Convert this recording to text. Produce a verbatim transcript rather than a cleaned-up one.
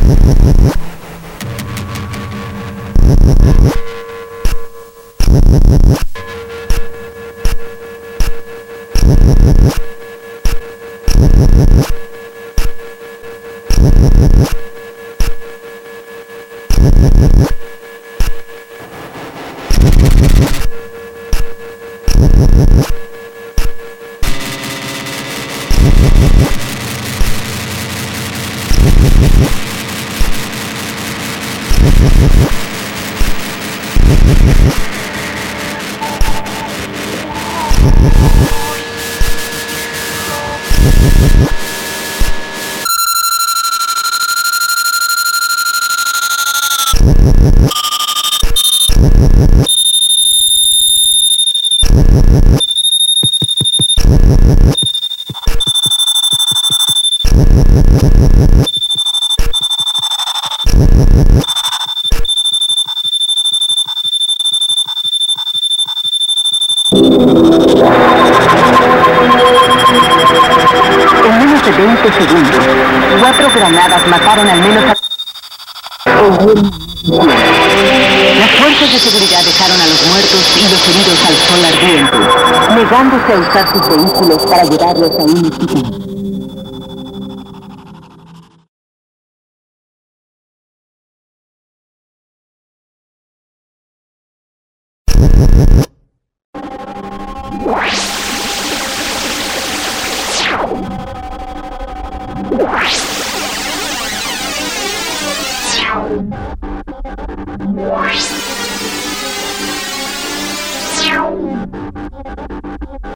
veinte segundos. Cuatro granadas mataron al menos a... Las fuerzas de seguridad dejaron a los muertos y los heridos al sol ardiente, negándose a usar sus vehículos para llevarlos a un hospital.